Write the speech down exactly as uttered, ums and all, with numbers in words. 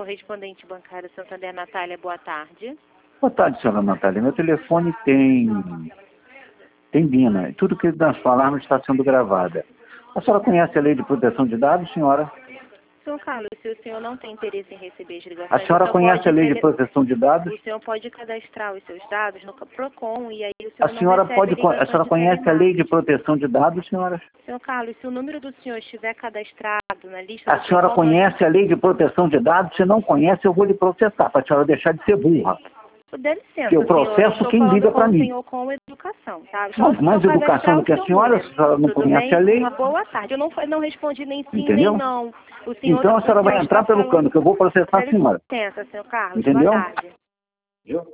correspondente bancário Santander, Natália, boa tarde. Boa tarde, senhora Natália. Meu telefone tem... tem Bina. Tudo que nós falarmos está sendo gravado. A senhora conhece a lei de proteção de dados, senhora? Senhor Carlos, se o senhor não tem interesse em receber as A ligações... senhora então conhece pode a lei de tele- proteção de dados? O senhor pode cadastrar os seus dados no Procon e aí o senhor A não senhora, recebe pode... a ligações senhora de conhece a lei de telemarketing. proteção de dados, senhora? Senhor Carlos, se o número do senhor estiver cadastrado na lista A do senhora Procon... nós- conhece a lei de proteção de dados? Se não conhece, eu vou lhe processar, para a senhora deixar de ser burra. Dê licença, Que eu senhor, eu processo estou quem falando liga com para o mim. senhor com educação, tá? Só Não, o senhor mais educação cadastrar do o que a seu senhora, número. se a senhora não Tudo conhece bem? a lei. Uma boa tarde. Eu não, não respondi nem sim, Entendeu? nem não. O senhor, Então a o senhora vai senhor entrar está pelo falando... cano, que eu vou processar a Dê senhora. licença, senhor Carlos. Entendeu? Boa tarde. Eu?